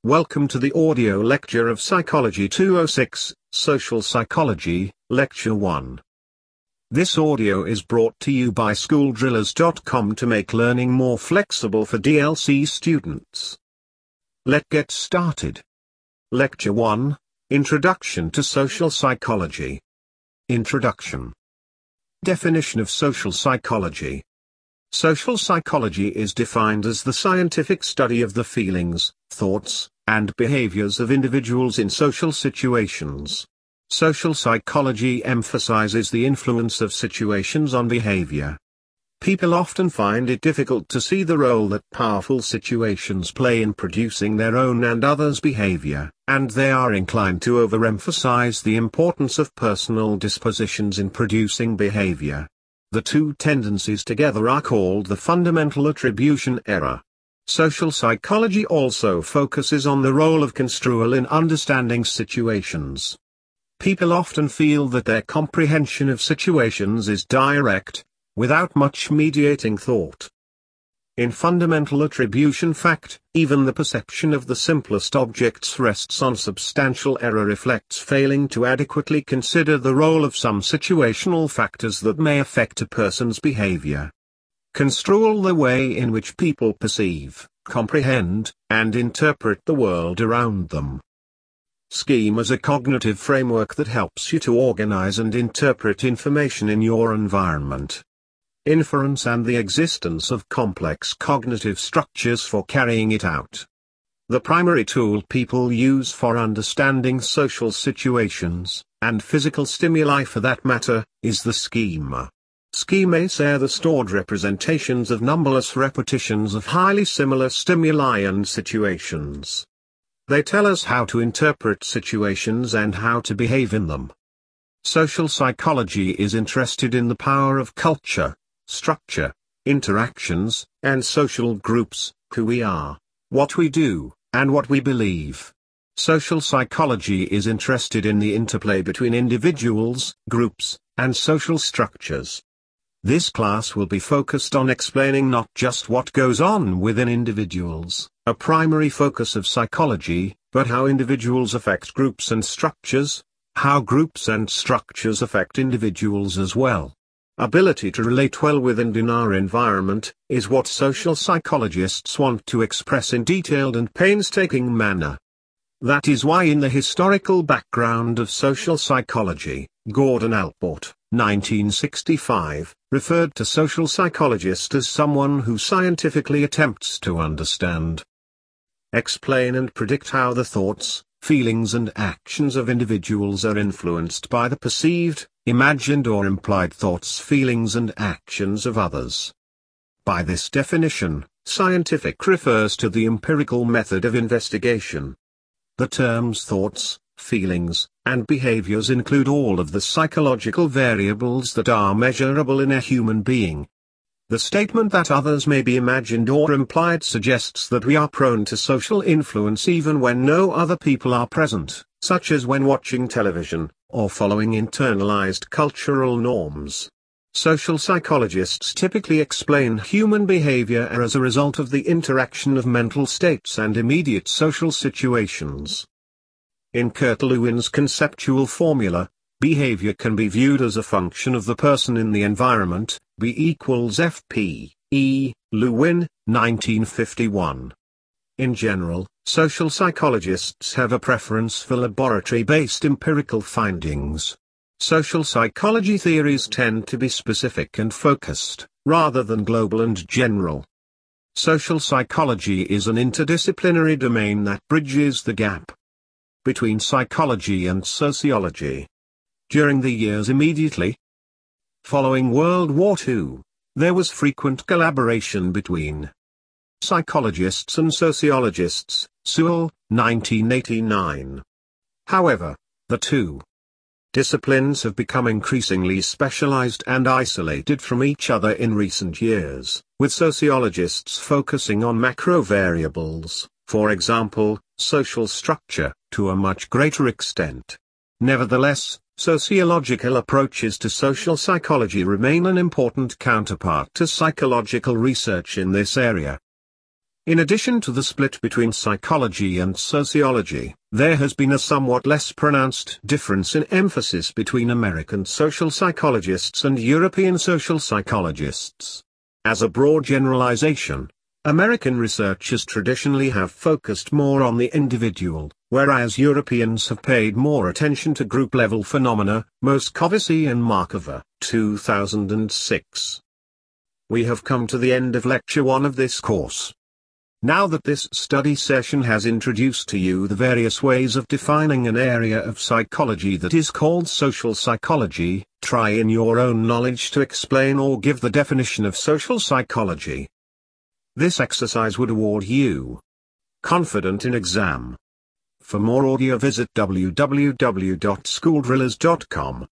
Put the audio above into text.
Welcome to the audio lecture of Psychology 206, Social Psychology, Lecture 1. This audio is brought to you by SchoolDrillers.com to make learning more flexible for DLC students. Let's get started. Lecture 1, Introduction to Social Psychology. Introduction. Definition of social psychology. Social psychology is defined as the scientific study of the feelings, thoughts, and behaviors of individuals in social situations. Social psychology emphasizes the influence of situations on behavior. People often find it difficult to see the role that powerful situations play in producing their own and others' behavior, and they are inclined to overemphasize the importance of personal dispositions in producing behavior. The two tendencies together are called the fundamental attribution error. Social psychology also focuses on the role of construal in understanding situations. People often feel that their comprehension of situations is direct, without much mediating thought. In fundamental attribution fact, even the perception of the simplest objects rests on substantial error, reflects failing to adequately consider the role of some situational factors that may affect a person's behavior. Construal the way in which people perceive, comprehend, and interpret the world around them. Scheme is a cognitive framework that helps you to organize and interpret information in your environment. Inference and the existence of complex cognitive structures for carrying it out. The primary tool people use for understanding social situations, and physical stimuli for that matter, is the schema. Schemas are the stored representations of numberless repetitions of highly similar stimuli and situations. They tell us how to interpret situations and how to behave in them. Social psychology is interested in the power of culture, structure, interactions, and social groups, who we are, what we do, and what we believe. Social psychology is interested in the interplay between individuals, groups, and social structures. This class will be focused on explaining not just what goes on within individuals, a primary focus of psychology, but how individuals affect groups and structures, how groups and structures affect individuals as well. Ability to relate well with and in our environment, is what social psychologists want to express in detailed and painstaking manner. That is why in the historical background of social psychology, Gordon Allport, 1965, referred to social psychologist as someone who scientifically attempts to understand, explain and predict how the thoughts, feelings and actions of individuals are influenced by the perceived, imagined or implied thoughts, feelings and actions of others. By this definition, scientific refers to the empirical method of investigation. The terms thoughts, feelings, and behaviors include all of the psychological variables that are measurable in a human being. The statement that others may be imagined or implied suggests that we are prone to social influence even when no other people are present, such as when watching television, or following internalized cultural norms. Social psychologists typically explain human behavior as a result of the interaction of mental states and immediate social situations. In Kurt Lewin's conceptual formula, behavior can be viewed as a function of the person in the environment, B equals FP, E. Lewin, 1951. In general, social psychologists have a preference for laboratory-based empirical findings. Social psychology theories tend to be specific and focused, rather than global and general. Social psychology is an interdisciplinary domain that bridges the gap between psychology and sociology. During the years immediately following World War II, there was frequent collaboration between psychologists and sociologists, Sewell, 1989. However, the two disciplines have become increasingly specialized and isolated from each other in recent years, with sociologists focusing on macro variables, for example, social structure, to a much greater extent. Nevertheless, sociological approaches to social psychology remain an important counterpart to psychological research in this area. In addition to the split between psychology and sociology, there has been a somewhat less pronounced difference in emphasis between American social psychologists and European social psychologists. As a broad generalization, American researchers traditionally have focused more on the individual, whereas Europeans have paid more attention to group-level phenomena. Moscovici and Markova, 2006. We have come to the end of Lecture 1 of this course. Now that this study session has introduced to you the various ways of defining an area of psychology that is called social psychology, try in your own knowledge to explain or give the definition of social psychology. This exercise would award you confident in exam. For more audio visit www.schooldrillers.com.